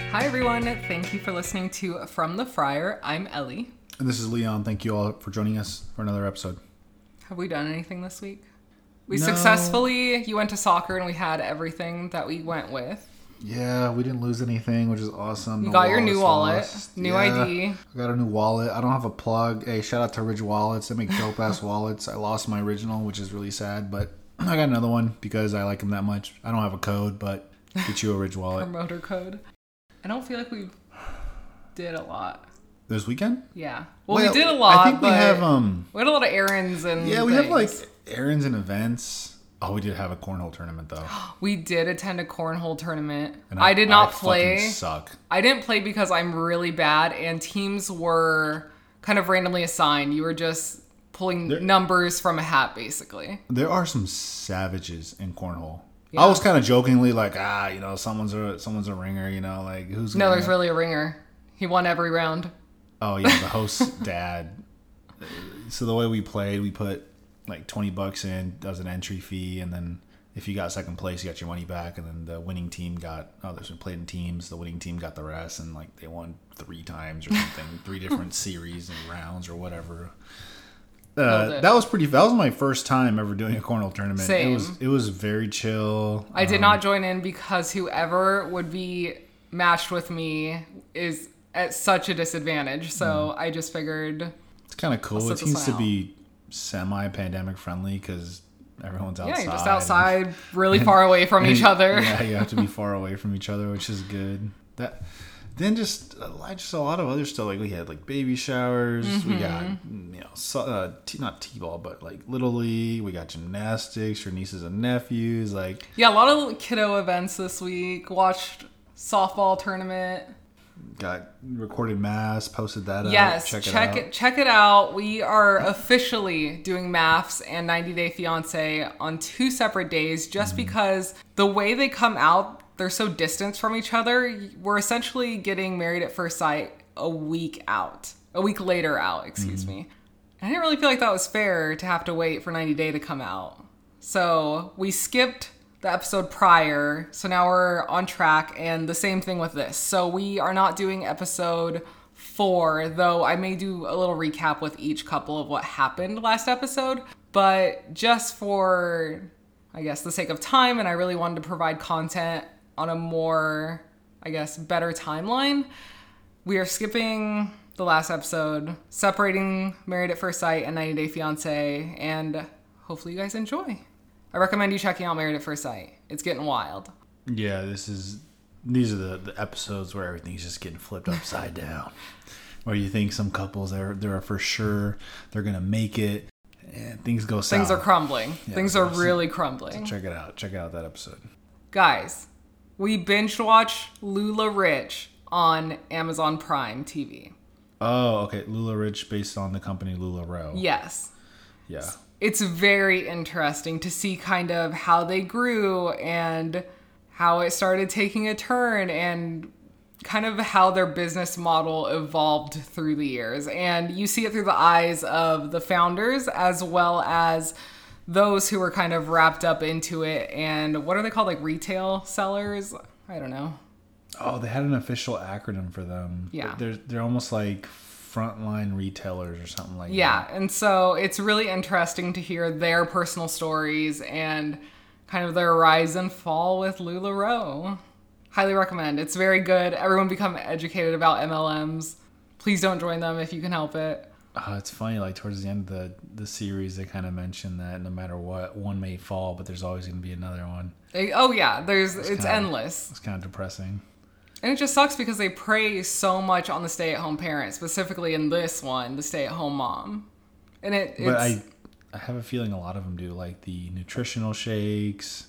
Hi everyone, thank you for listening to From the Fryer. I'm Ellie. And this is Leon. Thank you all for joining us for another episode. Have we done anything this week? You went to soccer and we had everything that we went with. Yeah, we didn't lose anything, which is awesome. You got your new wallet, new ID. I got a new wallet. I don't have a plug. Hey, shout out to Ridge Wallets. They make dope ass wallets. I lost my original, which is really sad, but I got another one because I like them that much. I don't have a code, but get you a Ridge wallet. Promoter code. I don't feel like we did a lot. This weekend? Yeah. Well, we did a lot. I think we have we had a lot of errands and yeah, we things. have like errands and events. Oh, we did have a cornhole tournament though. We did attend a cornhole tournament. And I did not play. Fucking suck. I didn't play because I'm really bad, and teams were kind of randomly assigned. You were just pulling numbers from a hat, basically. There are some savages in cornhole. Yeah. I was kind of jokingly like, someone's a ringer, like who's No, there's really a ringer. He won every round. Oh yeah, the host's dad. So the way we played, we put like $20 in as an entry fee, and then if you got second place, you got your money back, and then the winning team we played in teams. The winning team got the rest, and like they won 3 times or something, 3 different series and rounds or whatever. That was my first time ever doing a cornhole tournament. Same. It was very chill. I did not join in because whoever would be matched with me is at such a disadvantage. So I just figured it's kind of cool. It seems to be semi-pandemic friendly because everyone's outside. Yeah, you're just outside, really far away from each other. Yeah, you have to be far away from each other, which is good. Then just a lot of other stuff. Like we had like baby showers. Mm-hmm. We got not t-ball, but like little league. We got gymnastics for nieces and nephews. Like a lot of kiddo events this week. Watched softball tournament. Got recorded mass. Posted that up. Yes, check it out. We are officially doing MAFS and 90 Day Fiancé on 2 separate days, just because the way they come out, they're so distant from each other. We're essentially getting Married at First Sight a week later out, excuse me. I didn't really feel like that was fair to have to wait for 90 Day to come out. So we skipped the episode prior, so now we're on track, and the same thing with this. So we are not doing episode 4, though I may do a little recap with each couple of what happened last episode, but just for, I guess, the sake of time, and I really wanted to provide content on a more, I guess, better timeline, we are skipping the last episode, separating Married at First Sight and 90 Day Fiancé, and hopefully you guys enjoy. I recommend you checking out Married at First Sight. It's getting wild. Yeah, these are the episodes where everything's just getting flipped upside down. Where you think some couples they're for sure they're gonna make it, and things go south. Things are crumbling. Yeah, things are really crumbling. So check it out. Check out that episode. Guys, we binge watch LuLaRich on Amazon Prime TV. Oh, okay. LuLaRich based on the company LuLaRoe. Yes. Yeah. It's very interesting to see kind of how they grew and how it started taking a turn and kind of how their business model evolved through the years. And you see it through the eyes of the founders as well as those who were kind of wrapped up into it. And what are they called? Like retail sellers? I don't know. Oh, they had an official acronym for them. Yeah. They're almost like frontline retailers or something like that. Yeah, and so it's really interesting to hear their personal stories and kind of their rise and fall with LuLaRoe. Highly recommend. It's very good. Everyone become educated about MLMs. Please don't join them if you can help it. It's funny, like towards the end of the series, they kind of mentioned that no matter what, one may fall, but there's always going to be another one. It's endless. It's kind of depressing. And it just sucks because they prey so much on the stay-at-home parent, specifically in this one, the stay-at-home mom. And I have a feeling a lot of them do, like the nutritional shakes,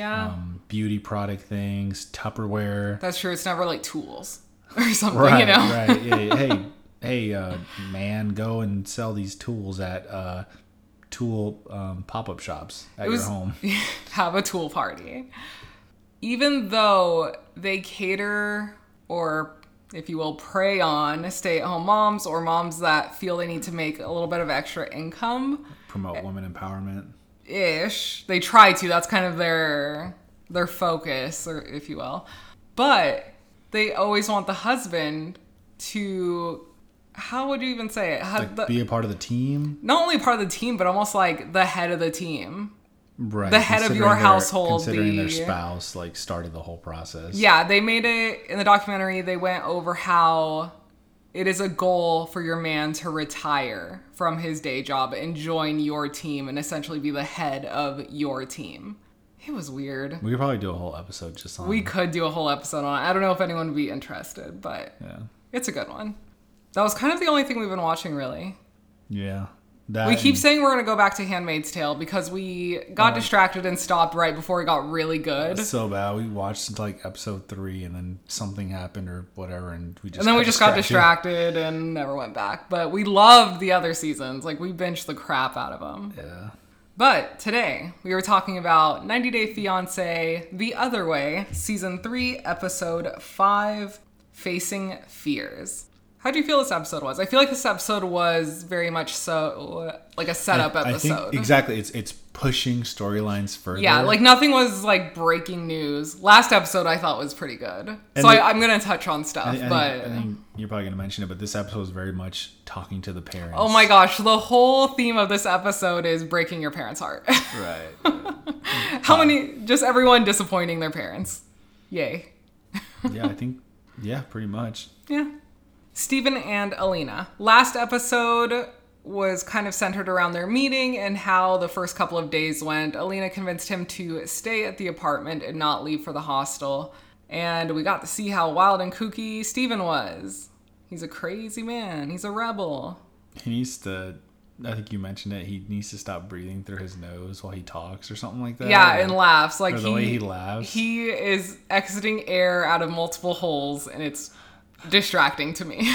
beauty product things, Tupperware. That's true. It's never like tools or something, right, you know? Right. Yeah. Hey, man, go and sell these tools at tool pop-up shops at your home. Have a tool party. Even though they cater or, if you will, prey on stay-at-home moms or moms that feel they need to make a little bit of extra income. Promote women empowerment. Ish. They try to. That's kind of their focus, or if you will. But they always want the husband to, how would you even say it? Like be a part of the team? Not only part of the team, but almost like the head of the team. Right. The head of your household. Considering their spouse like started the whole process. Yeah, they made it, in the documentary, they went over how it is a goal for your man to retire from his day job and join your team and essentially be the head of your team. It was weird. We could probably do a whole episode just on it. We could do a whole episode on it. I don't know if anyone would be interested, but yeah, it's a good one. That was kind of the only thing we've been watching, really. Yeah. We keep saying we're going to go back to Handmaid's Tale because we got distracted and stopped right before it got really good. So bad. We watched like episode 3 and then something happened or whatever and we just got distracted and never went back. But we loved the other seasons. Like we binged the crap out of them. Yeah. But today we were talking about 90 Day Fiancé The Other Way, Season 3, Episode 5, Facing Fears. How do you feel this episode was? I feel like this episode was very much so like a setup episode. I think exactly. It's pushing storylines further. Yeah, like nothing was like breaking news. Last episode I thought was pretty good. I'm going to touch on stuff, I think you're probably going to mention it, but this episode was very much talking to the parents. Oh my gosh, the whole theme of this episode is breaking your parents' heart. Right. Just everyone disappointing their parents. Yay. Yeah, pretty much. Yeah. Steven and Alina. Last episode was kind of centered around their meeting and how the first couple of days went. Alina convinced him to stay at the apartment and not leave for the hostel. And we got to see how wild and kooky Steven was. He's a crazy man. He's a rebel. He needs to, I think you mentioned it, he needs to stop breathing through his nose while he talks or something like that. Yeah, and laughs. Like the way he laughs. He is exiting air out of multiple holes and it's distracting to me.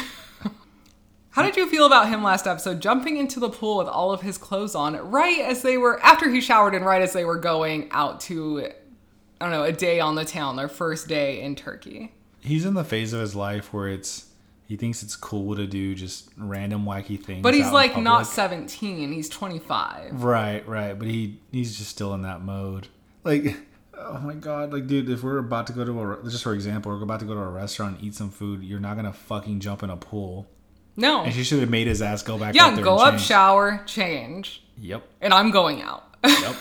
How did you feel about him last episode jumping into the pool with all of his clothes on after he showered and right as they were going out to, I don't know, a day on the town, their first day in Turkey? He's in the phase of his life where he thinks it's cool to do just random wacky things. But he's like not 17, he's 25. Right, but he's just still in that mode. Like, oh my god, like dude, if we're about to go to just for example, we're about to go to a restaurant and eat some food, you're not gonna fucking jump in a pool. No. And she should have made his ass go back up there. Yeah, go up, shower, change. Yep. And I'm going out. Yep.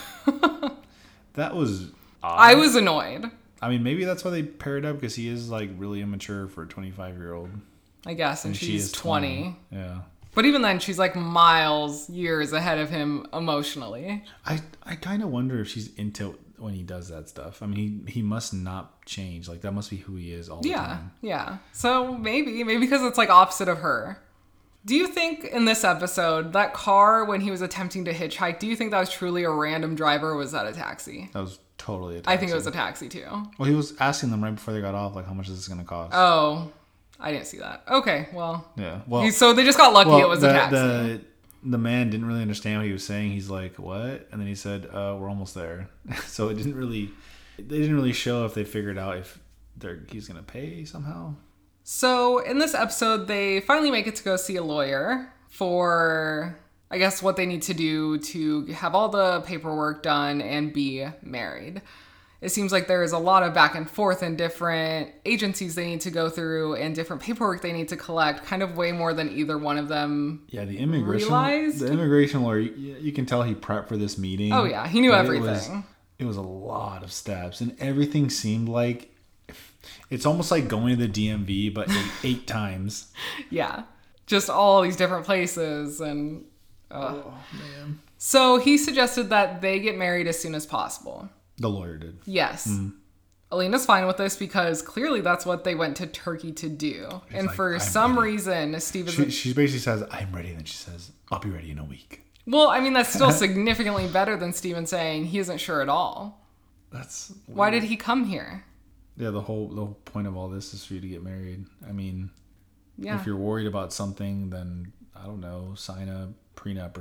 That was odd. I was annoyed. I mean, maybe that's why they paired up, because he is like really immature for a 25-year-old. I guess, and she's 20. Yeah. But even then, she's like years ahead of him emotionally. I kind of wonder if she's into when he does that stuff. I mean, he must not change. Like, that must be who he is all the time. Yeah. So maybe because it's like opposite of her. Do you think in this episode, that car, when he was attempting to hitchhike, do you think that was truly a random driver or was that a taxi? That was totally a taxi. I think it was a taxi too. Well, he was asking them right before they got off, like, how much is this going to cost? Oh, I didn't see that. Okay, well. Yeah, well. So they just got lucky it was a taxi. The man didn't really understand what he was saying. He's like, what? And then he said, we're almost there. So they didn't really show if they figured out if he's going to pay somehow. So in this episode, they finally make it to go see a lawyer for, I guess, what they need to do to have all the paperwork done and be married. It seems like there is a lot of back and forth and different agencies they need to go through and different paperwork they need to collect, kind of way more than either one of them the immigration lawyer, you can tell he prepped for this meeting. Oh yeah, he knew everything. It was a lot of steps and everything seemed like, it's almost like going to the DMV, but 8 times. Yeah, just all these different places and... Oh, man. So he suggested that they get married as soon as possible. The lawyer did. Yes. Mm-hmm. Alina's fine with this because clearly that's what they went to Turkey to do. She's and like, for some reason, Steve is... She basically says, I'm ready. And then she says, I'll be ready in a week. Well, I mean, that's still significantly better than Steven saying he isn't sure at all. That's weird. Why did he come here? Yeah, the whole point of all this is for you to get married. I mean, if you're worried about something, then, I don't know, sign a prenup or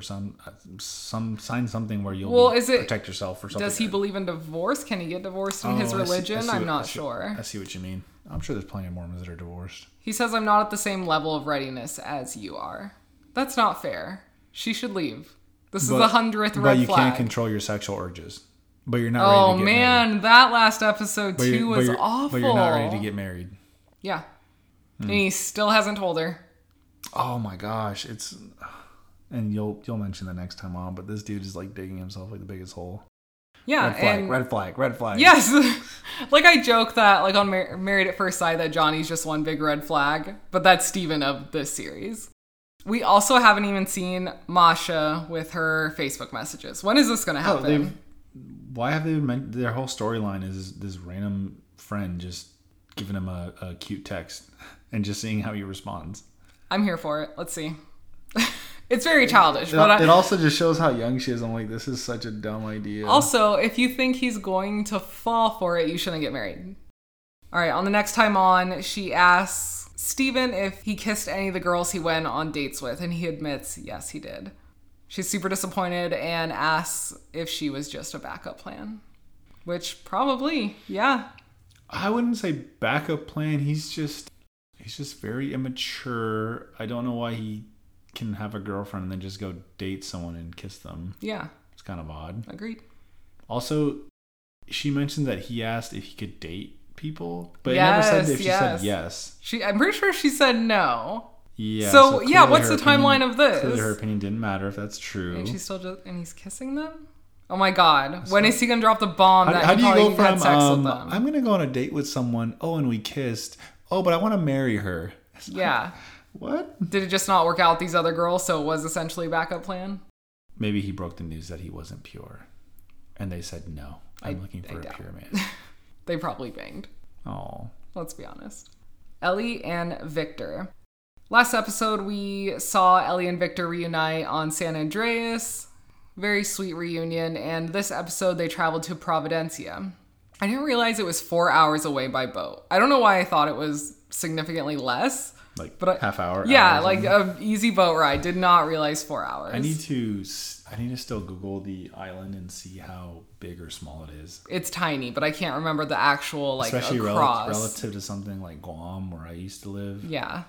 sign something where you'll protect yourself or something. Does he believe in divorce? Can he get divorced in his religion? I'm not sure. I see what you mean. I'm sure there's plenty of Mormons that are divorced. He says, I'm not at the same level of readiness as you are. That's not fair. She should leave. This is the 100th red flag. But you can't control your sexual urges. But you're not ready to get married. Oh man, that last episode too was awful. But you're not ready to get married. Yeah. And he still hasn't told her. Oh my gosh, and you'll mention the next time on, but this dude is like digging himself like the biggest hole. Yeah, red flag. Yes, like I joke that like on Married at First Sight that Johnny's just one big red flag, but that's Steven of this series. We also haven't even seen Masha with her Facebook messages. When is this going to happen? Why have they their whole storyline is this random friend just giving him a cute text and just seeing how he responds. I'm here for it. Let's see. It's very childish. It also just shows how young she is. I'm like, this is such a dumb idea. Also, if you think he's going to fall for it, you shouldn't get married. All right, on the next time on, she asks Steven if he kissed any of the girls he went on dates with, and he admits, yes, he did. She's super disappointed and asks if she was just a backup plan. Which probably, yeah. I wouldn't say backup plan. He's just very immature. I don't know why he can have a girlfriend and then just go date someone and kiss them. Yeah. It's kind of odd. Agreed. Also, she mentioned that he asked if he could date people, but it never said if she said yes. I'm pretty sure she said no. Yeah. So yeah, what's the timeline of this? Clearly her opinion didn't matter if that's true. And she's still and he's kissing them? Oh my god. When is he gonna drop the bomb how do you go from had sex with them? I'm gonna go on a date with someone, and we kissed. Oh, but I want to marry her. Yeah. What? Did it just not work out with these other girls, so it was essentially a backup plan? Maybe he broke the news that he wasn't pure. And they said, no, I'm looking for a pure man. They probably banged. Oh. Let's be honest. Ellie and Victor. Last episode, we saw Ellie and Victor reunite on San Andreas. Very sweet reunion. And this episode, they traveled to Providencia. I didn't realize it was 4 hours away by boat. I don't know why I thought it was significantly less. Half hour? Yeah, like an easy boat ride. Did not realize 4 hours. I need to still Google the island and see how big or small it is. It's tiny, but I can't remember the actual, like, especially across. relative to something like Guam, where I used to live. Yeah.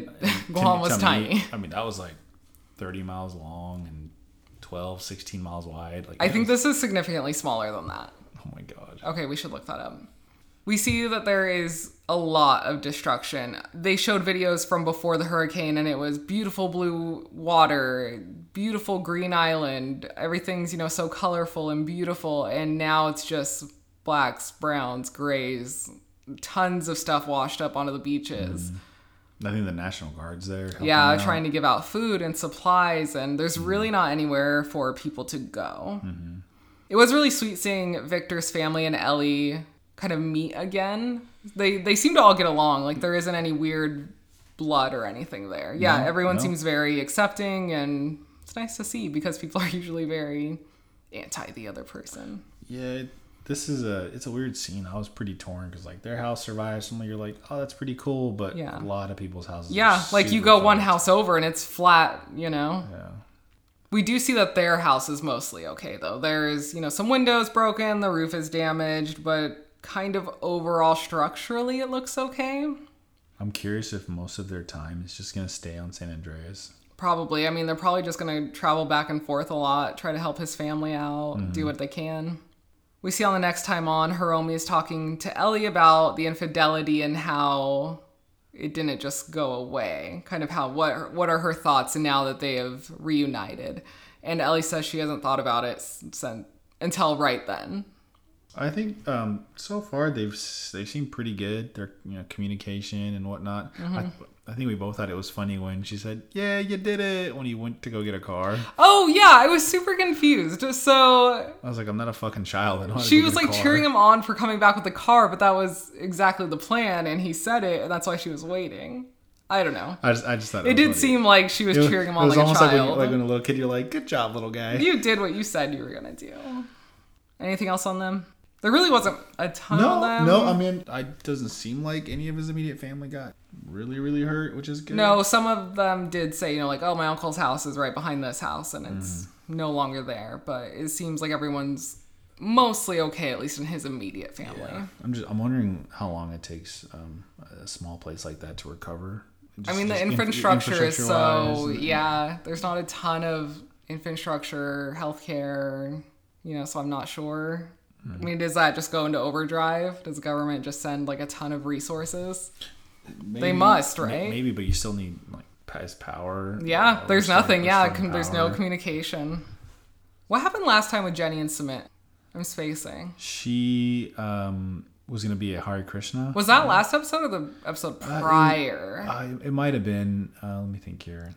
Guam was tiny. I mean, that was like 30 miles long and 12, 16 miles wide. I think this is significantly smaller than that. Oh my god. Okay, we should look that up. We see that there is a lot of destruction. They showed videos from before the hurricane, and it was beautiful blue water, beautiful green island. Everything's, so colorful and beautiful, and now it's just blacks, browns, grays, tons of stuff washed up onto the beaches. I think the National Guard's there. Yeah, trying to give out food and supplies, and there's really not anywhere for people to go. Mm-hmm. It was really sweet seeing Victor's family and Ellie kind of meet again. They seem to all get along. Like, there isn't any weird blood or anything there. Yeah, everyone seems very accepting, and it's nice to see because people are usually very anti the other person. Yeah, it's a weird scene. I was pretty torn because like their house survives. Some of you're like, oh, that's pretty cool, but a lot of people's houses. Yeah, like you go one house over and it's flat. Yeah. We do see that their house is mostly okay though. There's some windows broken, the roof is damaged, but kind of overall structurally it looks okay. I'm curious if most of their time is just gonna stay on San Andreas. Probably. I mean, they're probably just gonna travel back and forth a lot, try to help his family out, do what they can. We see on the next time on, Hiromi is talking to Ellie about the infidelity and how it didn't just go away. Kind of what are her thoughts now that they have reunited. And Ellie says she hasn't thought about it until right then. I think so far they seem pretty good. Their communication and whatnot. Mm-hmm. I think we both thought it was funny when she said, "Yeah, you did it," when he went to go get a car. Oh yeah, I was super confused. So I was like, "I'm not a fucking child." She was like cheering him on for coming back with the car, but that was exactly the plan, and he said it, and that's why she was waiting. I don't know. I just thought it did seem like she was cheering him on like a child. It was almost like when a little kid, you're like, "Good job, little guy. You did what you said you were gonna do." Anything else on them? There really wasn't a ton of them. No, I mean, it doesn't seem like any of his immediate family got really, really hurt, which is good. No, some of them did say, like, oh, my uncle's house is right behind this house, and it's no longer there. But it seems like everyone's mostly okay, at least in his immediate family. Yeah. I'm wondering how long it takes a small place like that to recover. The infrastructure is so, there's not a ton of infrastructure, healthcare, so I'm not sure. I mean, does that just go into overdrive? Does the government just send like a ton of resources? They must, right? Maybe, but you still need like his power. Yeah, there's nothing. Yeah, there's no power. communication. What happened last time with Jenny and Sumit? I'm spacing. She was going to be a Hare Krishna. Was that last episode or the episode prior? It might have been. Let me think here.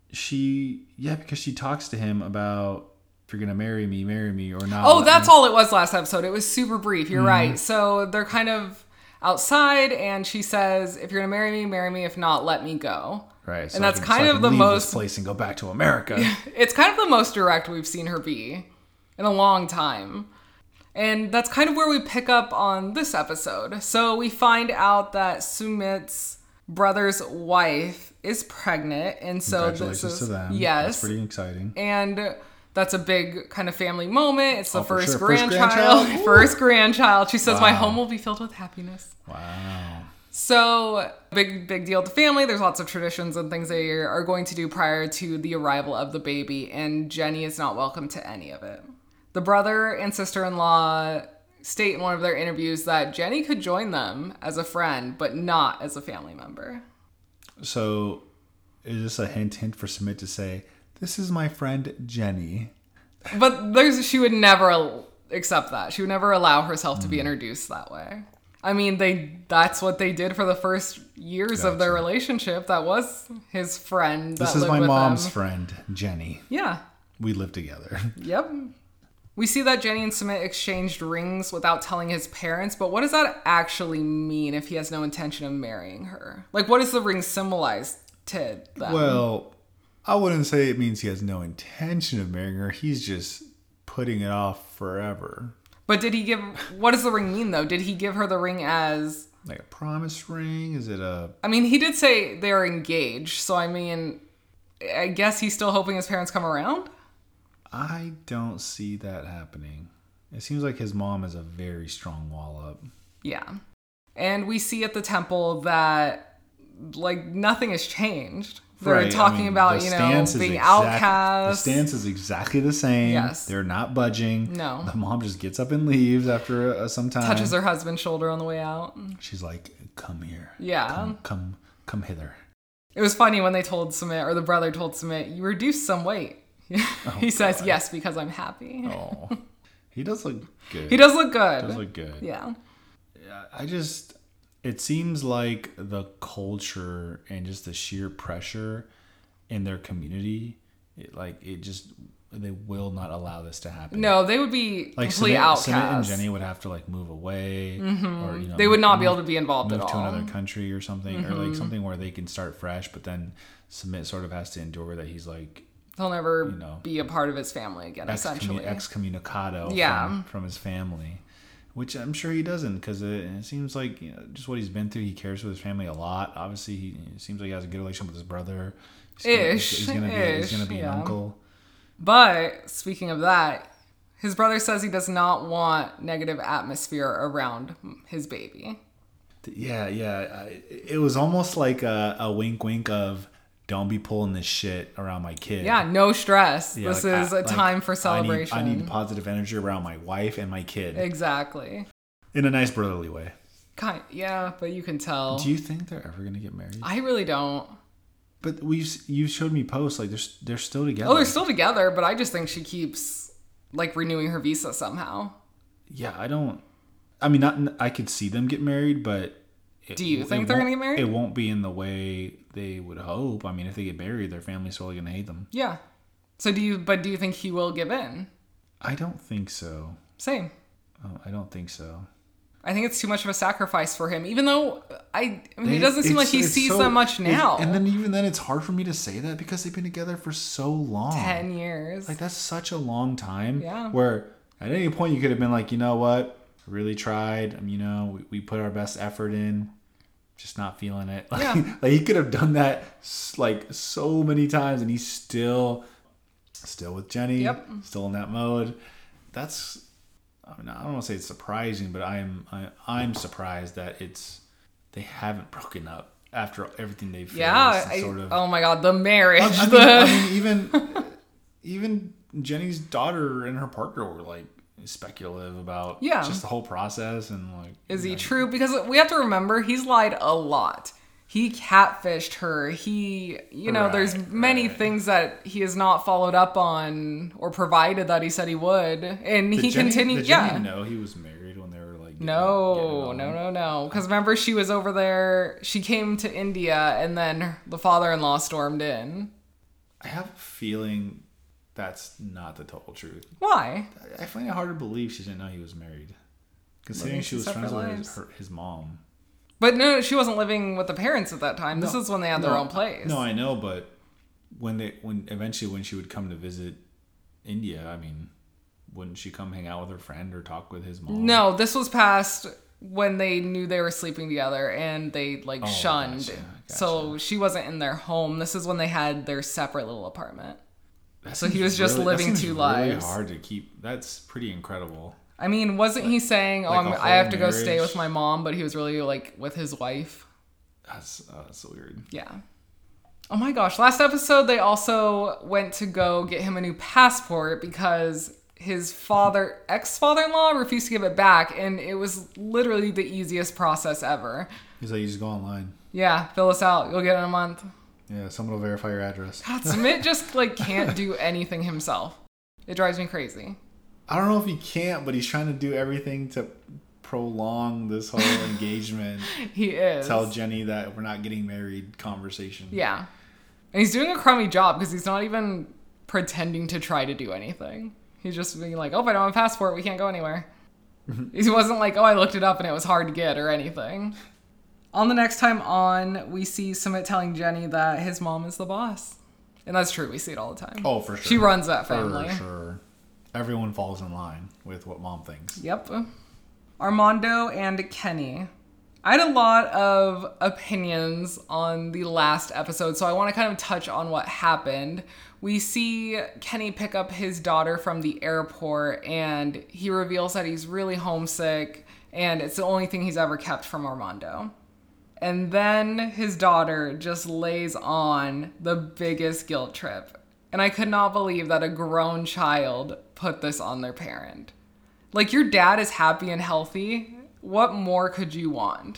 Because she talks to him about, if you're going to marry me or not. Oh, that's all it was last episode. It was super brief. You're right. So they're kind of outside and she says, if you're going to marry me. If not, let me go. Right. So and that's kind of the most... this place and go back to America. It's kind of the most direct we've seen her be in a long time. And that's kind of where we pick up on this episode. So we find out that Sumit's brother's wife is pregnant. And so congratulations to them. Yes. That's pretty exciting. And that's a big kind of family moment. It's the first sure. grandchild. First grandchild. She says, Wow. my home will be filled with happiness. Wow. So big deal to family. There's lots of traditions and things they are going to do prior to the arrival of the baby. And Jenny is not welcome to any of it. The brother and sister-in-law state in one of their interviews that Jenny could join them as a friend, but not as a family member. So is this a hint for Sumit to say, this is my friend Jenny? But she would never accept that. She would never allow herself to be introduced that way. I mean, that's what they did for the first years of their relationship. That was his friend. This is my mom's friend, Jenny. Yeah. We live together. Yep. We see that Jenny and Sumit exchanged rings without telling his parents, but what does that actually mean if he has no intention of marrying her? Like, what does the ring symbolize to them? Well, I wouldn't say it means he has no intention of marrying her. He's just putting it off forever. But what does the ring mean, though? Did he give her the ring as... like a promise ring? Is it a... I mean, he did say they're engaged, so I mean, I guess he's still hoping his parents come around? I don't see that happening. It seems like his mom has a very strong wall up. Yeah. And we see at the temple that, like, nothing has changed. They're talking about, being outcasts. The stance is exactly the same. Yes. They're not budging. No. The mom just gets up and leaves after some time. Touches her husband's shoulder on the way out. She's like, come here. Yeah. Come hither. It was funny when they told Sumit, or the brother told Sumit, you reduced some weight. He says, yes, because I'm happy. Oh. He does look good. He does look good. Does look good. Yeah. It seems like the culture and just the sheer pressure in their community, they will not allow this to happen. No, they would be like complete outcasts. Sumit and Jenny would have to like move away, or they would not be able to be involved at all. Move to another country or something, or like something where they can start fresh. But then Sumit sort of has to endure that he's like, he'll never be a part of his family again, essentially. Excommunicado from his family. Which I'm sure he doesn't, because it seems like just what he's been through. He cares for his family a lot. Obviously, he seems like he has a good relationship with his brother. He's gonna be an uncle. But speaking of that, his brother says he does not want negative atmosphere around his baby. Yeah. It was almost like a wink of, don't be pulling this shit around my kid. Yeah, no stress. Yeah, this is a time for celebration. I need positive energy around my wife and my kid. Exactly. In a nice brotherly way. Yeah, but you can tell. Do you think they're ever going to get married? I really don't. But you showed me posts, like they're still together. Oh, they're still together, but I just think she keeps like renewing her visa somehow. Yeah, I could see them get married, but... Do you think they're going to get married? It won't be in the way they would hope. I mean, if they get married, their family's totally going to hate them. Yeah. So do you think he will give in? I don't think so. Same. Oh, I don't think so. I think it's too much of a sacrifice for him, even though it doesn't seem like he sees them much now. And then even then, it's hard for me to say that because they've been together for so long. 10 years. Like, that's such a long time. Yeah. Where at any point you could have been like, you know what? Really tried. We put our best effort in. Just not feeling it. Like, yeah. Like he could have done that like so many times, and he's still with Jenny. Yep. Still in that mode. That's. I don't want to say it's surprising, but I'm surprised that they haven't broken up after everything they've faced. Yeah. Oh my God, the marriage. Even Jenny's daughter and her partner were like speculative about just the whole process and like, is he true? Because we have to remember he's lied a lot. He catfished her. There's many things that he has not followed up on or provided that he said he would. And he continued. Did Jenny know he was married when they were like... No. Because remember, she was over there. She came to India and then the father-in-law stormed in. I have a feeling that's not the total truth. Why? I find it hard to believe she didn't know he was married. Considering she was friends with his mom. But no, she wasn't living with the parents at that time. This is when they had their own place. No, I know, but when she would come to visit India, I mean, wouldn't she come hang out with her friend or talk with his mom? No, this was past when they knew they were sleeping together and they shunned. Gotcha. So she wasn't in their home. This is when they had their separate little apartment. So he was just living two lives. Really hard to keep. That's pretty incredible. I mean, wasn't he saying, I have to go stay with my mom, but he was really with his wife? That's weird. Yeah. Oh my gosh. Last episode, they also went to go get him a new passport because his ex-father-in-law refused to give it back, and it was literally the easiest process ever. He's like, you just go online. Yeah, fill us out. You'll get it in a month. Yeah, someone will verify your address. God, Sumit just can't do anything himself. It drives me crazy. I don't know if he can't, but he's trying to do everything to prolong this whole engagement. He is. Tell Jenny that we're not getting married conversation. Yeah. And he's doing a crummy job because he's not even pretending to try to do anything. He's just being like, if I don't have a passport, we can't go anywhere. He wasn't like, I looked it up and it was hard to get or anything. On the next time on, we see Sumit telling Jenny that his mom is the boss. And that's true. We see it all the time. Oh, for sure. She runs that family. For sure. Everyone falls in line with what mom thinks. Yep. Armando and Kenny. I had a lot of opinions on the last episode, so I want to kind of touch on what happened. We see Kenny pick up his daughter from the airport, and he reveals that he's really homesick, and it's the only thing he's ever kept from Armando. And then his daughter just lays on the biggest guilt trip. And I could not believe that a grown child put this on their parent. Your dad is happy and healthy. What more could you want?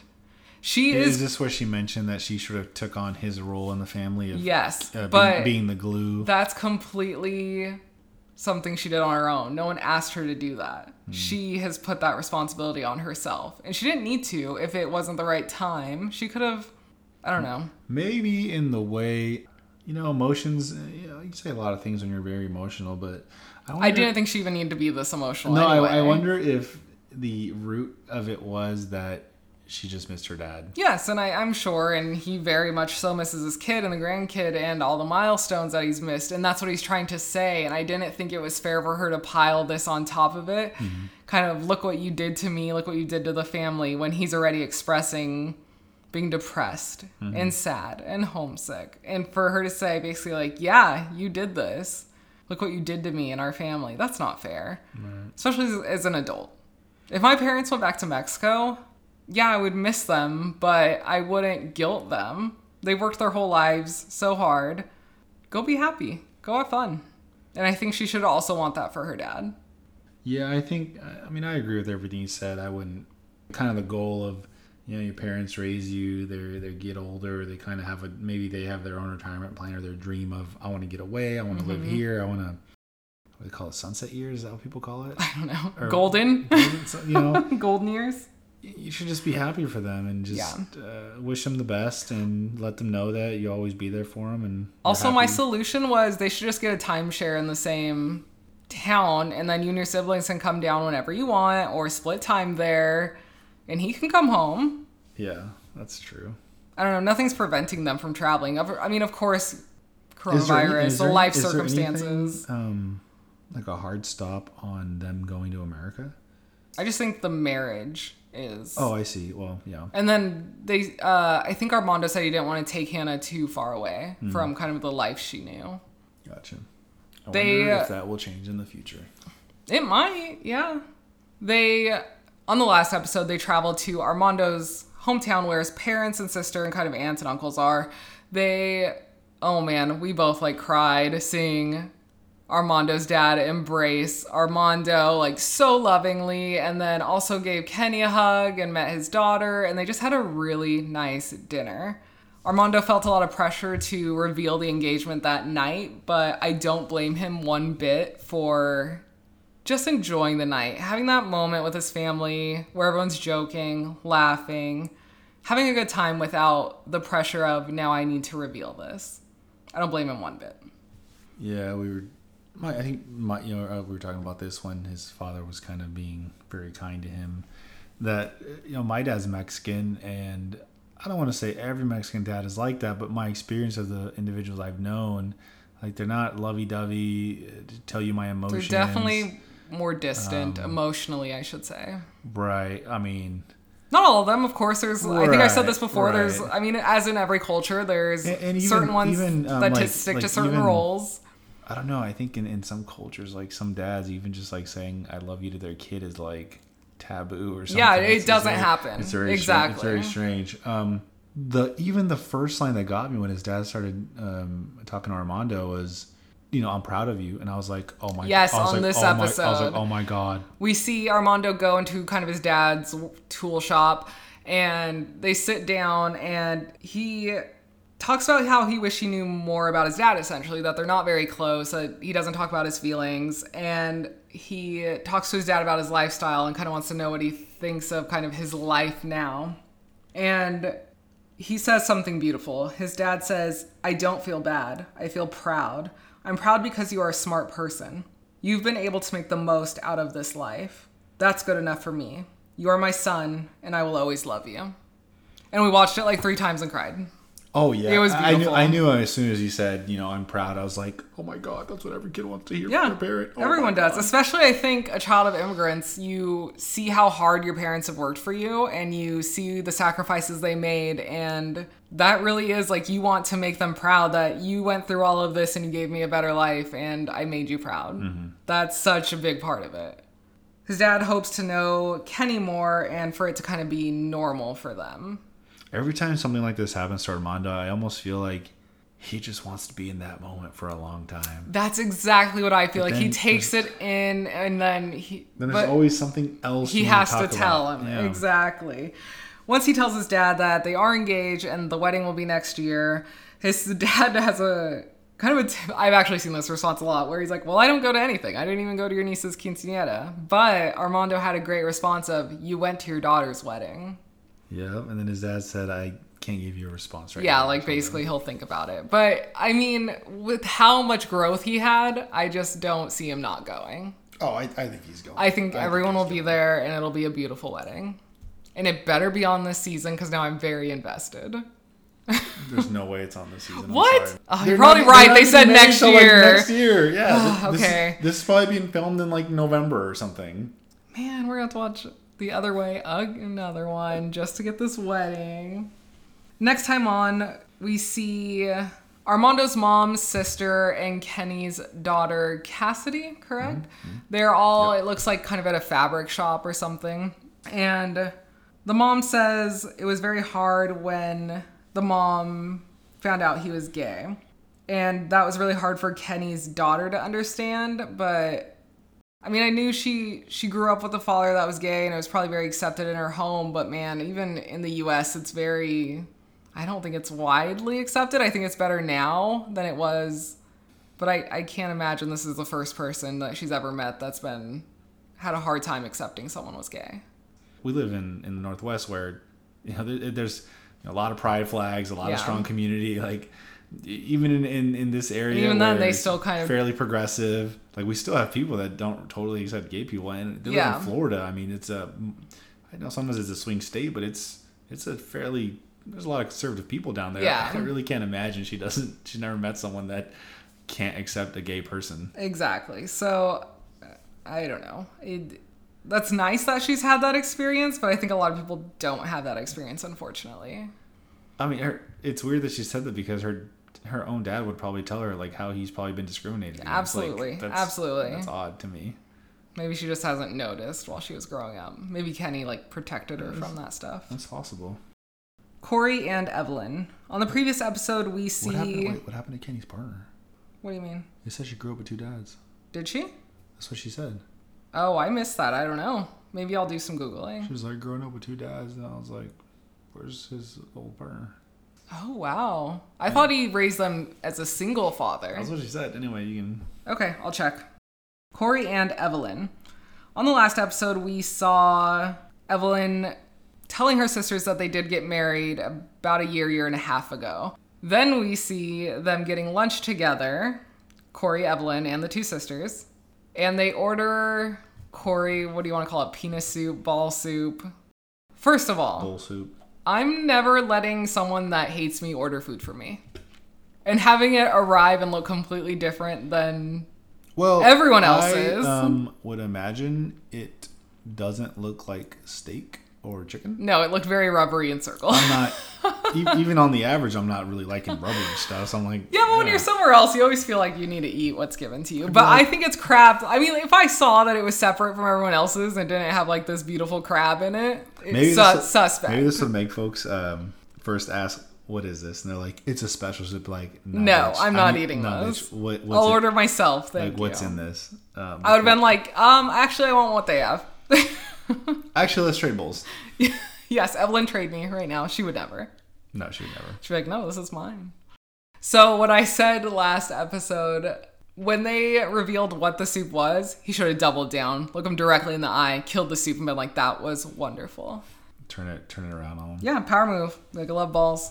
Is this where she mentioned that she sort of took on his role in the family? Yes, but being the glue. That's completely something she did on her own. No one asked her to do that. She has put that responsibility on herself. And she didn't need to if it wasn't the right time. She could have, I don't know. Maybe in the way... emotions, you say a lot of things when you're very emotional, but I didn't think she even needed to be this emotional. No, anyway. I wonder if the root of it was that she just missed her dad. Yes, and I'm sure, and he very much so misses his kid and the grandkid and all the milestones that he's missed, and that's what he's trying to say, and I didn't think it was fair for her to pile this on top of it. Mm-hmm. Kind of, look what you did to me, look what you did to the family, when he's already expressing... being depressed and sad and homesick. And for her to say basically yeah, you did this. Look what you did to me and our family. That's not fair. Right. Especially as an adult. If my parents went back to Mexico, yeah, I would miss them, but I wouldn't guilt them. They've worked their whole lives so hard. Go be happy. Go have fun. And I think she should also want that for her dad. Yeah, I agree with everything you said. I wouldn't... Kind of the goal of... your parents raise you, they get older, they kind of maybe they have their own retirement plan or their dream of, I want to get away, I want to live here, I want to, what do they call it, sunset years? Is that what people call it? I don't know. Or golden, golden years. You should just be happy for them and just wish them the best and let them know that you always be there for them. And also, my solution was they should just get a timeshare in the same town, and then you and your siblings can come down whenever you want or split time there. And he can come home. Yeah, that's true. I don't know. Nothing's preventing them from traveling. I mean, of course, coronavirus, the life circumstances. Like a hard stop on them going to America? I just think the marriage is... Oh, I see. Well, yeah. And then I think Armando said he didn't want to take Hannah too far away from kind of the life she knew. Gotcha. I wonder if that will change in the future. It might, yeah. On the last episode, they traveled to Armando's hometown where his parents and sister and kind of aunts and uncles are. Oh man, we both cried seeing Armando's dad embrace Armando so lovingly, and then also gave Kenny a hug and met his daughter, and they just had a really nice dinner. Armando felt a lot of pressure to reveal the engagement that night, but I don't blame him one bit for just enjoying the night, having that moment with his family where everyone's joking, laughing, having a good time without the pressure of, now I need to reveal this. I don't blame him one bit. Yeah, we were talking about this when his father was kind of being very kind to him. That, my dad's Mexican, and I don't want to say every Mexican dad is like that, but my experience of the individuals I've known, like, they're not lovey-dovey to tell you my emotions. They're definitely more distant emotionally, I should say. Right. I mean, not all of them, of course. There's, I think I said this before. Right. There's, I mean, as in every culture, there's and certain ones that stick to certain roles. I don't know. I think in some cultures, like some dads, even just like saying "I love you" to their kid is like taboo or something. Yeah, it doesn't happen. It's very exactly. It's very strange. Even the first line that got me when his dad started talking to Armando was, I'm proud of you, and I was like, oh my. Yes, I was on like, this oh episode. I was like, oh my god. We see Armando go into kind of his dad's tool shop, and they sit down, and he talks about how he wished he knew more about his dad, essentially, that they're not very close, that he doesn't talk about his feelings, and he talks to his dad about his lifestyle and kind of wants to know what he thinks of kind of his life now. And he says something beautiful. His dad says, "I don't feel bad. I feel proud. I'm proud because you are a smart person. You've been able to make the most out of this life. That's good enough for me. You are my son, and I will always love you." And we watched it like 3 times and cried. Oh yeah, it was beautiful. I knew as soon as he said, "I'm proud." I was like, "Oh my god, that's what every kid wants to hear from their parent." Everyone does, especially I think a child of immigrants. You see how hard your parents have worked for you, and you see the sacrifices they made, and that really is like, you want to make them proud that you went through all of this and you gave me a better life, and I made you proud. Mm-hmm. That's such a big part of it. His dad hopes to know Kenny more and for it to kind of be normal for them. Every time something like this happens to Armando, I almost feel like he just wants to be in that moment for a long time. That's exactly what I feel like. He takes it in, and then there's always something else he has to tell him. Yeah. Exactly. Once he tells his dad that they are engaged and the wedding will be next year, his dad has a kind of I've actually seen this response a lot, where he's like, "Well, I don't go to anything. I didn't even go to your niece's quinceañera." But Armando had a great response of, "You went to your daughter's wedding." Yeah, and then his dad said, "I can't give you a response right now." Yeah, like basically he'll think about it. But I mean, with how much growth he had, I just don't see him not going. Oh, I think he's going. I think everyone will be there, and it'll be a beautiful wedding. And it better be on this season, because now I'm very invested. There's no way it's on this season. What? Oh, you're probably right. They said next year. Like next year, yeah. Okay. This is probably being filmed in like November or something. Man, we're going to have to watch The Other Way, another one, just to get this wedding. Next time on, we see Armando's mom, sister, and Kenny's daughter, Cassidy, correct? Mm-hmm. They're all, It looks like kind of at a fabric shop or something. And the mom says it was very hard when the mom found out he was gay. And that was really hard for Kenny's daughter to understand, but I mean, I knew she grew up with a father that was gay, and it was probably very accepted in her home, but man, even in the US, I don't think it's widely accepted. I think it's better now than it was, but I can't imagine this is the first person that she's ever met that's had a hard time accepting someone was gay. We live in the Northwest where, there's a lot of pride flags, a lot of strong community, like even in this area, even then they still kind of fairly progressive. Like, we still have people that don't totally accept gay people, and they live in Florida. I mean, I know sometimes it's a swing state, but it's a fairly, there's a lot of conservative people down there. Yeah. I really can't imagine she's never met someone that can't accept a gay person. Exactly. So I don't know. That's nice that she's had that experience, but I think a lot of people don't have that experience, unfortunately. I mean, it's weird that she said that, because her own dad would probably tell her like how he's probably been discriminated against. Absolutely. Absolutely. That's odd to me. Maybe she just hasn't noticed while she was growing up. Maybe Kenny protected her from that stuff. That's possible. Corey and Evelyn. On the previous episode, we see... What happened to Kenny's partner? What do you mean? You said she grew up with 2 dads. Did she? That's what she said. Oh, I missed that. I don't know. Maybe I'll do some Googling. She was like, growing up with 2 dads, and I was like, where's his old partner? Oh, wow. I thought he raised them as a single father. That's what she said. Anyway, you can... Okay, I'll check. Corey and Evelyn. On the last episode, we saw Evelyn telling her sisters that they did get married about a year and a half ago. Then we see them getting lunch together, Corey, Evelyn, and the two sisters. And they order Corey, what do you want to call it? Penis soup, ball soup. First of all, bowl soup. I'm never letting someone that hates me order food for me. And having it arrive and look completely different than everyone else's. I would imagine it doesn't look like steak or chicken. No, it looked very rubbery and circle. I'm not, even on the average, I'm not really liking rubbery stuff. So I'm like, yeah, but when you're somewhere else, you always feel like you need to eat what's given to you. But I think it's crab. I mean, if I saw that it was separate from everyone else's and didn't have like this beautiful crab in it, it's suspect. Maybe this would make folks first ask, what is this? And they're like, it's a special soup. Like, no, I'm not eating those. I'll order myself. Thank you. What's in this? I would have been like, actually, I want what they have. Actually, let's trade bowls. Yes, Evelyn trade me right now. She would never. No, she would never. She'd be like, no, this is mine. So what I said last episode, when they revealed what the soup was, he should have doubled down, looked him directly in the eye, killed the soup, and been like, that was wonderful. Turn it around on him. Yeah, power move. Like, I love balls.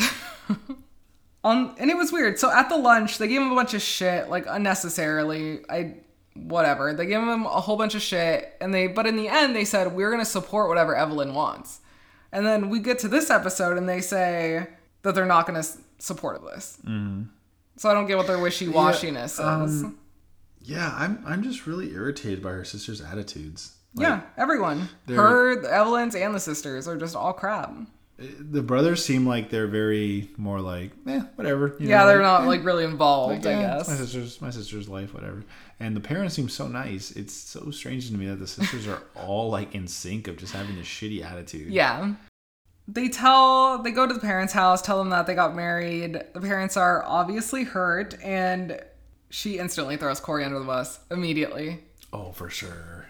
And it was weird. So at the lunch, they gave him a bunch of shit, like unnecessarily. Whatever. They gave him a whole bunch of shit, but in the end, they said, we're going to support whatever Evelyn wants. And then we get to this episode, and they say that they're not going to support this. Mm-hmm. So I don't get what their wishy-washiness is. Yeah, I'm just really irritated by her sister's attitudes. Like, yeah, everyone. Her, the Evelyns, and the sisters are just all crap. The brothers seem like they're very more like, whatever. You know, they're not like really involved, I guess. My sister's life, whatever. And the parents seem so nice. It's so strange to me that the sisters are all like in sync of just having this shitty attitude. Yeah. They go to the parents' house, tell them that they got married. The parents are obviously hurt, and she instantly throws Corey under the bus immediately. Oh, for sure.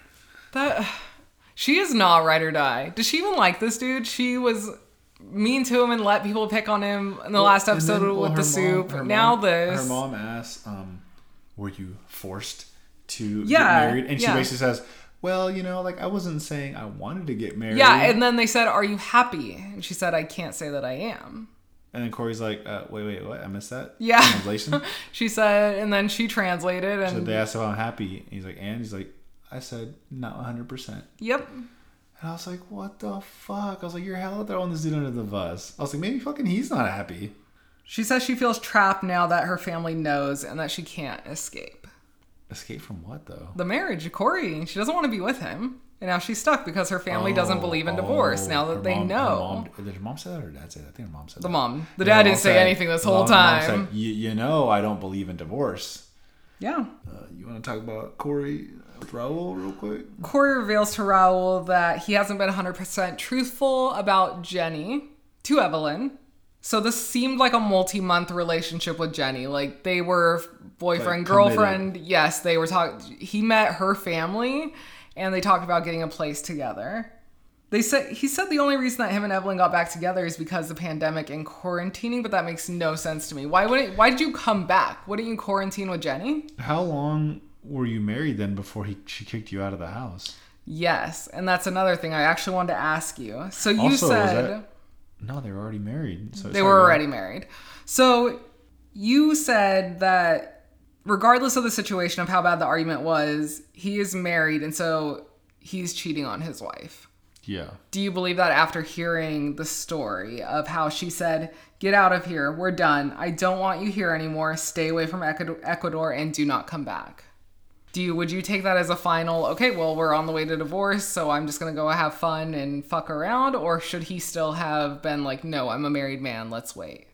She is not ride or die. Does she even like this dude? She was mean to him and let people pick on him in the last episode with the soup. Her mom asks, were you forced to get married? And she basically says, well, like I wasn't saying I wanted to get married. Yeah, and then they said, are you happy? And she said, I can't say that I am. And then Corey's like, wait, what? I missed that? Yeah. Translation? She said, and then she translated. And so they asked if I'm happy. And he's like, and? He's like, I said, not 100%. Yep. And I was like, what the fuck? I was like, you're hella throwing this dude under the bus. I was like, maybe fucking he's not happy. She says she feels trapped now that her family knows and that she can't escape. Escape from what, though? The marriage, Corey. She doesn't want to be with him. And now she's stuck because her family doesn't believe in divorce now that they know. Did her mom say that or dad say that? I think her mom said that. The mom. The dad didn't say anything this whole time. Mom said, I don't believe in divorce. Yeah. You want to talk about Corey with Raul real quick? Corey reveals to Raul that he hasn't been 100% truthful about Jenny to Evelyn. So this seemed like a multi-month relationship with Jenny. Like they were boyfriend, girlfriend. Yes, they were talking. He met her family and they talked about getting a place together. He said the only reason that him and Evelyn got back together is because of the pandemic and quarantining, but that makes no sense to me. Why did you come back? Wouldn't you quarantine with Jenny? How long were you married then before she kicked you out of the house? Yes, and that's another thing I actually wanted to ask you. So you said... No, they were already married. So they were already married. So you said that regardless of the situation of how bad the argument was, he is married and so he's cheating on his wife. Yeah. Do you believe that after hearing the story of how she said, get out of here, we're done, I don't want you here anymore, stay away from Ecuador and do not come back? Would you take that as a final, okay, well, we're on the way to divorce, so I'm just going to go have fun and fuck around? Or should he still have been like, no, I'm a married man, let's wait?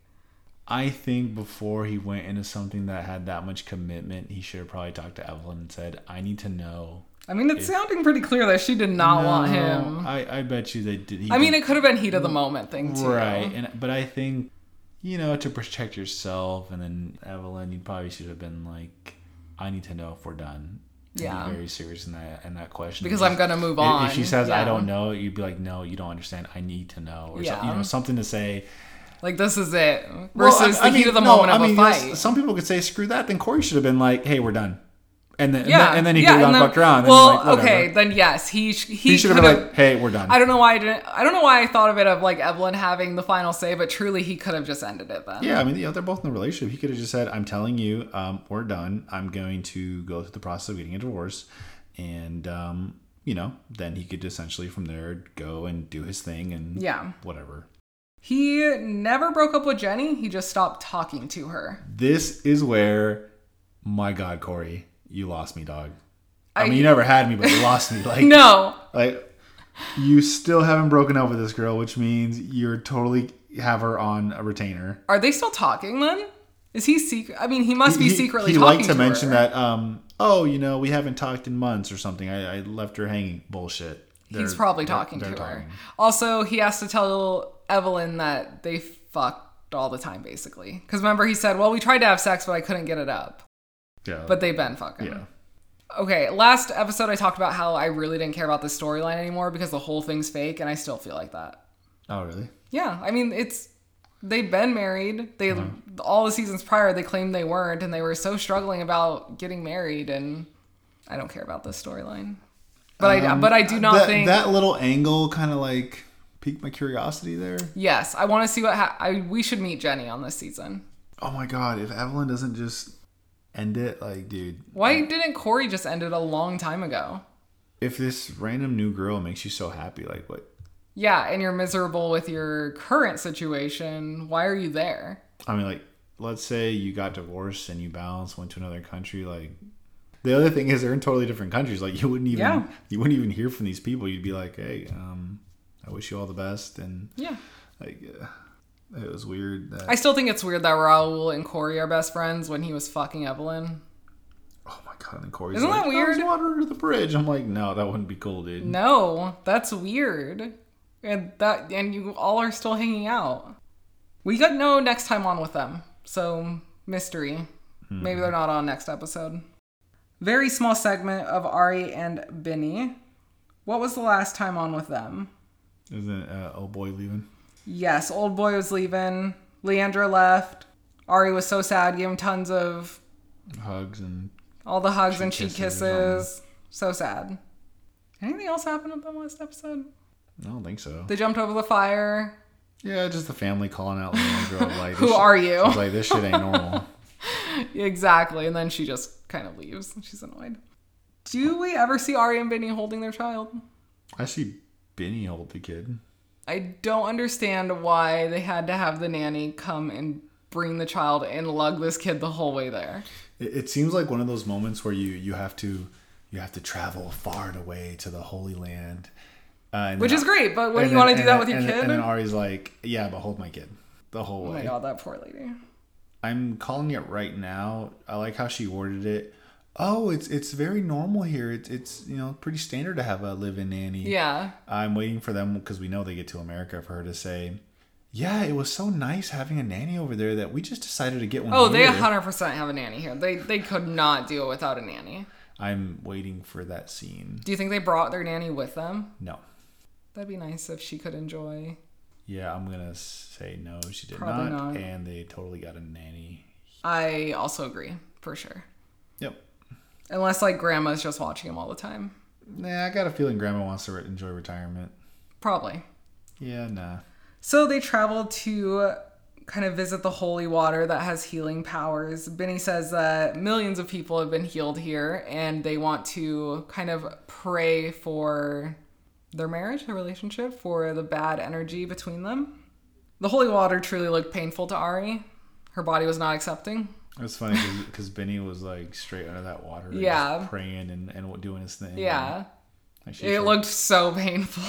I think before he went into something that had that much commitment, he should have probably talked to Evelyn and said, I need to know. I mean, it's sounding pretty clear that she did not want him. I bet you they did. It could have been heat of the moment thing, too. Right, but I think, to protect yourself, and then Evelyn, you probably should have been like, I need to know if we're done. Yeah. Be very serious in that question. Because I'm going to move on. If she says, I don't know, you'd be like, no, you don't understand. I need to know. Or something to say, Like, this is it. Versus the heat of the moment of a fight. Yes, some people could say, screw that. Then Corey should have been like, hey, we're done. And then, and then he could have gone fucked around. Well, and okay, then yes, he should have been like, hey, we're done. I don't know why I thought of it of like Evelyn having the final say, but truly he could have just ended it then. Yeah, I mean, they're both in a relationship. He could have just said, I'm telling you, we're done. I'm going to go through the process of getting a divorce. And, then he could essentially from there go and do his thing and whatever. He never broke up with Jenny. He just stopped talking to her. This is where, my God, Corey, you lost me, dog. I mean, you never had me, but you lost me. Like no. Like, you still haven't broken up with this girl, which means you're totally have her on a retainer. Are they still talking then? Is he secret? I mean, he must be secretly talking to her. He liked to mention that, we haven't talked in months or something. I left her hanging. Bullshit. He's probably talking to her. Also, he has to tell Evelyn that they fucked all the time, basically. Because remember, he said, well, we tried to have sex, but I couldn't get it up. Yeah. But they've been fucking. Yeah. Okay, last episode I talked about how I really didn't care about this storyline anymore because the whole thing's fake, and I still feel like that. Oh, really? Yeah, I mean, they've been married. All the seasons prior, they claimed they weren't, and they were so struggling about getting married, and I don't care about this storyline. But I do not think that little angle kind of like piqued my curiosity there. Yes, I want to see we should meet Jenny on this season. Oh my God, if Evelyn doesn't just end it, like, dude. Why didn't Corey just end it a long time ago? If this random new girl makes you so happy, like what? Yeah, and you're miserable with your current situation, why are you there? I mean, like, let's say you got divorced and you bounced, went to another country, like, the other thing is they're in totally different countries. Like, you wouldn't even hear from these people. You'd be like, hey, I wish you all the best. And it was weird. I still think it's weird that Raul and Corey are best friends when he was fucking Evelyn. Oh my God. And Corey's Isn't that weird? There's water under the bridge. I'm like, no, that wouldn't be cool, dude. No, that's weird. And you all are still hanging out. We got no next time on with them. So, mystery. Maybe they're not on next episode. Very small segment of Ari and Benny. What was the last time on with them? Isn't it Old Boy leaving? Yes, Old Boy was leaving. Leandra left. Ari was so sad, gave him tons of hugs and all the hugs and cheek kisses. So sad. Anything else happened with them last episode? I don't think so. They jumped over the fire. Yeah, just the family calling out Leandra. Like, who are you? She's like, this shit ain't normal. Exactly. And then she just kind of leaves. She's annoyed. Do we ever see Ari and Benny holding their child? I see Benny hold the kid. I don't understand why they had to have the nanny come and bring the child and lug this kid the whole way there. It seems like one of those moments where you have to travel far and away to the Holy Land. Which is great, but when you want to do that with your kid? And then Ari's like, yeah, but hold my kid the whole way. Oh my God, that poor lady. I'm calling it right now. I like how she worded it. Oh, it's very normal here. It's pretty standard to have a live-in nanny. Yeah. I'm waiting for them because we know they get to America for her to say, yeah, it was so nice having a nanny over there that we just decided to get one. Oh, here. They 100% have a nanny here. They could not deal without a nanny. I'm waiting for that scene. Do you think they brought their nanny with them? No. That'd be nice if she could enjoy. Yeah, I'm going to say no, she did not. And they totally got a nanny. I also agree, for sure. Yep. Unless, like, Grandma's just watching him all the time. Nah, I got a feeling Grandma wants to enjoy retirement. Probably. Yeah, nah. So they traveled to kind of visit the holy water that has healing powers. Benny says that millions of people have been healed here, and they want to kind of pray for their marriage, their relationship, for the bad energy between them. The holy water truly looked painful to Ari. Her body was not accepting. It's funny because Benny was like straight under that water, yeah, just praying and doing his thing. Yeah, it looked so painful.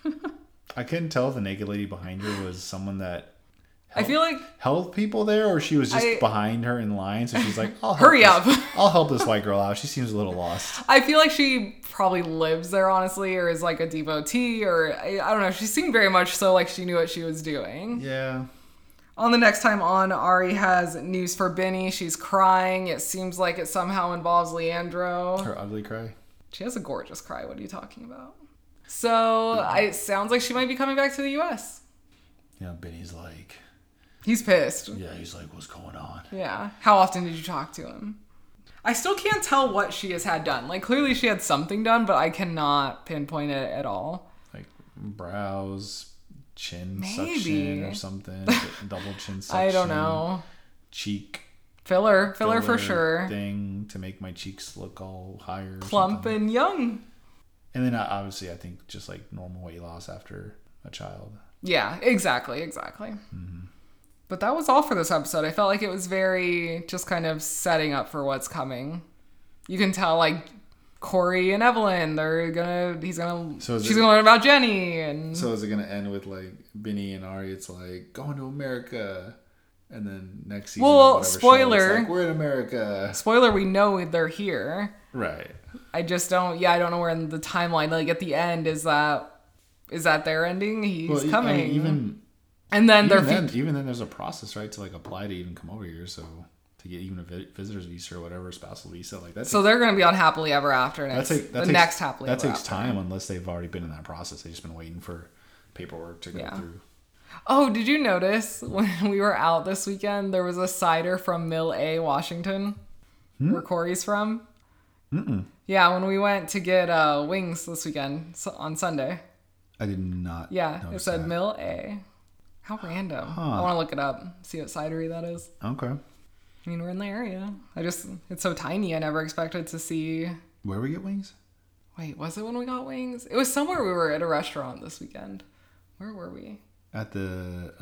I couldn't tell if the naked lady behind her was someone that I feel like helped people there, or she was just behind her in line. So she's like, "I'll hurry up! I'll help this white girl out. She seems a little lost." I feel like she probably lives there, honestly, or is like a devotee, or I don't know. She seemed very much so like she knew what she was doing. Yeah. On the next time on, Ari has news for Benny. She's crying. It seems like it somehow involves Leandro. Her ugly cry? She has a gorgeous cry. What are you talking about? So, it sounds like she might be coming back to the U.S. Yeah, Benny's like, He's pissed. Yeah, he's like, what's going on? Yeah. How often did you talk to him? I still can't tell what she has had done. Like, clearly she had something done, but I cannot pinpoint it at all. Like, brows, chin Maybe. suction or something. Double chin suction. I don't know. Cheek. Filler for sure. Thing to make my cheeks look all higher. Plump and young. And then obviously I think just like normal weight loss after a child. Yeah, exactly. Mm-hmm. But that was all for this episode. I felt like it was very just kind of setting up for what's coming. You can tell like Corey and Evelyn, she's gonna learn about Jenny. And so is it gonna end with like Benny and Ari? It's like going to America. And then next season, spoiler, show, it's like, we're in America. Spoiler, we know they're here. Right. I don't know where in the timeline, like at the end, is that their ending? He's coming. I mean, even then there's a process, right, to like apply to even come over here. So to get even a visitor's visa or whatever, spousal visa, like that. So they're going to be on Happily Ever After next. Next Happily Ever After. That takes time unless they've already been in that process. They've just been waiting for paperwork to go through. Oh, did you notice when we were out this weekend, there was a cider from Mill A, Washington, where Corey's from? Mm-mm. Yeah, when we went to get wings this weekend on Sunday. I did not. Yeah, it said Mill A. How random. Huh. I want to look it up, see what cidery that is. Okay. I mean, we're in the area. It's so tiny, I never expected to see. Where we get wings? Wait, was it when we got wings? It was somewhere we were at a restaurant this weekend. Where were we? At the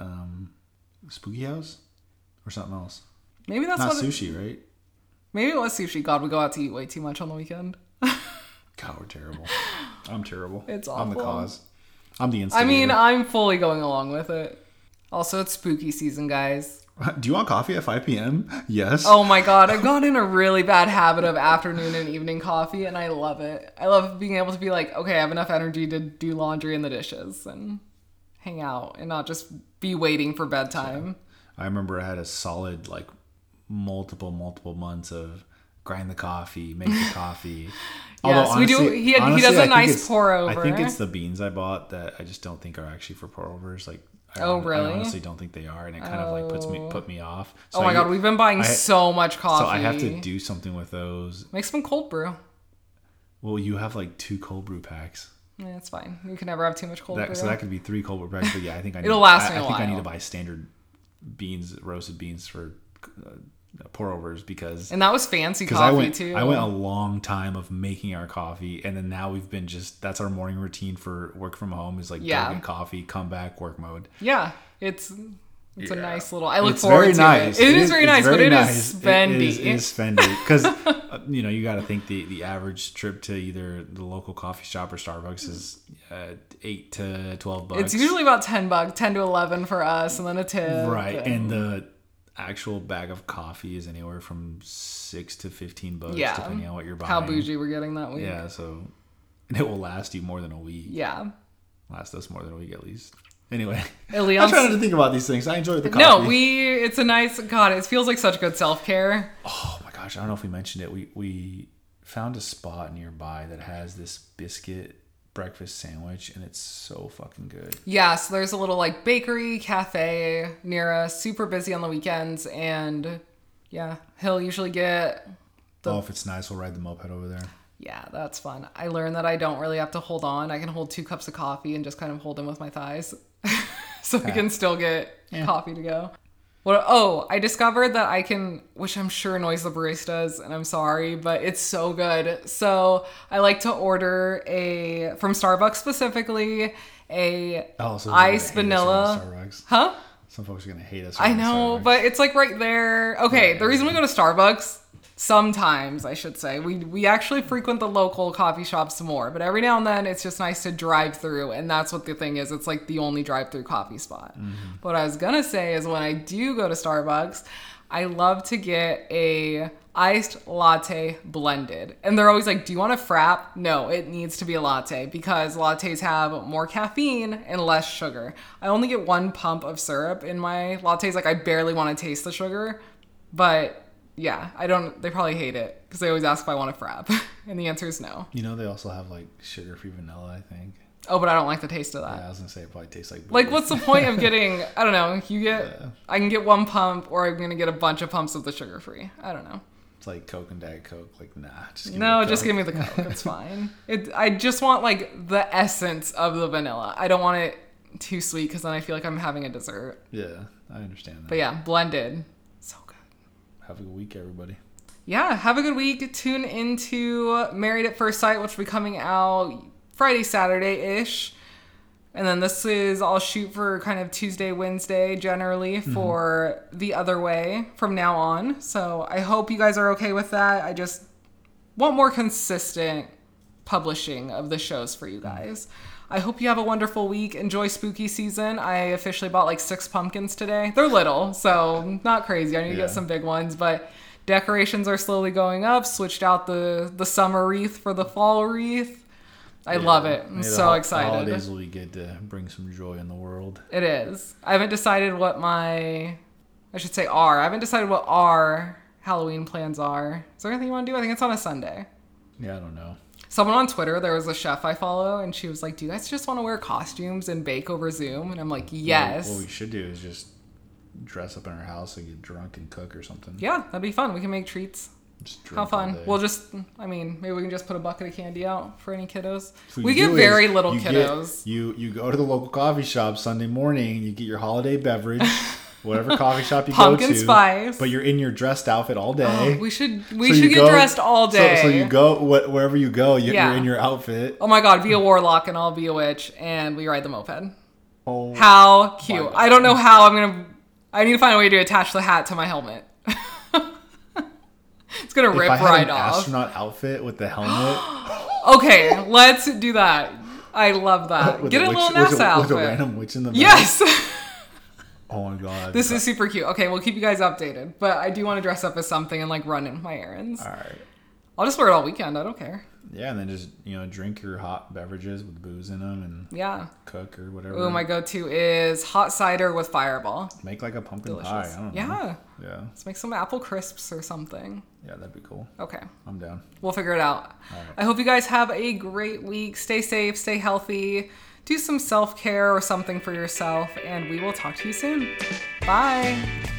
Spooky House? Or something else? Maybe that's not sushi, right? Maybe it was sushi. God, we go out to eat way too much on the weekend. God, we're terrible. I'm terrible. It's awful. I'm the cause. I'm the instigator. I mean, I'm fully going along with it. Also, it's spooky season, guys. Do you want coffee at 5 p.m.? Yes. Oh my God. I've got in a really bad habit of afternoon and evening coffee, and I love it. I love being able to be like, okay, I have enough energy to do laundry and the dishes and hang out and not just be waiting for bedtime. I remember I had a solid like multiple months of grind the coffee, make the coffee. Yes, honestly, he does a nice pour over. I think it's the beans I bought that I just don't think are actually for pour overs. Like, really? I honestly don't think they are, and it kind of like put me off. So God, we've been buying so much coffee. So I have to do something with those. Make some cold brew. Well, you have like 2 cold brew packs. Yeah, it's fine. You can never have too much cold brew. So that could be 3 cold brew packs. But yeah, I think I need. It'll last me a while. I think I need to buy standard beans, roasted beans for pour overs because. And that was fancy coffee too. I went a long time of making our coffee, and then now we've been that's our morning routine for work from home is like go get coffee, come back, work mode. Yeah, it's a nice little. I look forward to it. It is very nice, but it is spendy. It is spendy because you got to think the average trip to either the local coffee shop or Starbucks is $8 to $12. It's usually about $10, 10 to 11 for us, and then a tip. Right, and the actual bag of coffee is anywhere from $6 to $15, depending on what you're buying. How bougie we're getting that week. Yeah, and it will last you more than a week. Yeah, last us more than a week at least. Anyway, I'm trying to think about these things. I enjoy the coffee. No, it's a nice. God, it feels like such good self-care. Oh my gosh, I don't know if we mentioned it. We found a spot nearby that has this biscuit breakfast sandwich, and it's so fucking good. Yeah, so there's a little like bakery cafe near us, super busy on the weekends, and yeah, he'll usually get. If it's nice, we'll ride the moped over there. Yeah, that's fun. I learned that I don't really have to hold on. I can hold 2 cups of coffee and just kind of hold them with my thighs. So I can still get coffee to go. I discovered that I can, which I'm sure annoys the baristas, and I'm sorry, but it's so good. So I like to order from Starbucks specifically, iced vanilla. Huh? Some folks are going to hate us. I know, but it's like right there. Okay, the reason we go to Starbucks, sometimes I should say, we actually frequent the local coffee shops more, but every now and then it's just nice to drive through, and that's what the thing is. It's like the only drive-through coffee spot. Mm-hmm. What I was gonna say is when I do go to Starbucks, I love to get a iced latte blended, and they're always like, do you want a frap? No, it needs to be a latte because lattes have more caffeine and less sugar. I only get 1 pump of syrup in my lattes. Like, I barely want to taste the sugar, but yeah, they probably hate it because they always ask if I want a frap. And the answer is no. They also have like sugar-free vanilla, I think. Oh, but I don't like the taste of that. Yeah, I was gonna say it probably tastes like booze. Like, what's the point of getting? I don't know. I can get one pump, or I'm gonna get a bunch of pumps of the sugar free. I don't know. It's like Coke and Diet Coke. Like, nah, just give me the Coke. It's fine. I just want like the essence of the vanilla. I don't want it too sweet because then I feel like I'm having a dessert. Yeah, I understand that. But yeah, blended, so good. Have a good week, everybody. Yeah, have a good week. Tune into Married at First Sight, which will be coming out Friday, Saturday-ish. And then this is, I'll shoot for kind of Tuesday, Wednesday generally for The Other Way from now on. So I hope you guys are okay with that. I just want more consistent publishing of the shows for you guys. I hope you have a wonderful week. Enjoy spooky season. I officially bought like 6 pumpkins today. They're little, so not crazy. I need to get some big ones, but decorations are slowly going up. Switched out the summer wreath for the fall wreath. I love it. I'm so excited. Holidays will be good to bring some joy in the world. It is. I haven't decided what I haven't decided what our Halloween plans are. Is there anything you want to do? I think it's on a Sunday. Yeah, I don't know. Someone on Twitter, there was a chef I follow, and she was like, do you guys just want to wear costumes and bake over Zoom? And I'm like, yes. What we should do is just dress up in our house and get drunk and cook or something. Yeah, that'd be fun. We can make treats. How fun. We'll just, maybe we can just put a bucket of candy out for any kiddos. We get very little kiddos. You go to the local coffee shop Sunday morning, you get your holiday beverage, whatever coffee shop you Pumpkin go to. spice. But you're in your dressed outfit all day. Oh, we should get dressed all day. So you go, wherever you go, you're in your outfit. Oh my God, be a warlock and I'll be a witch and we ride the moped. Oh, how cute. I don't know how I need to find a way to attach the hat to my helmet. It's gonna rip right off. Astronaut outfit with the helmet. Okay, let's do that. I love that. Get a little NASA outfit. With a random witch in the back. Yes. Oh my God. This is super cute. Okay, we'll keep you guys updated. But I do want to dress up as something and like run in my errands. All right. I'll just wear it all weekend. I don't care. Yeah, and then just, drink your hot beverages with booze in them and cook or whatever. Ooh, my go-to is hot cider with Fireball. Make like a pumpkin Delicious. pie. I don't know. Yeah. Let's make some apple crisps or something. Yeah, that'd be cool. Okay. I'm down. We'll figure it out. All right. I hope you guys have a great week. Stay safe, stay healthy, do some self-care or something for yourself, and we will talk to you soon. Bye.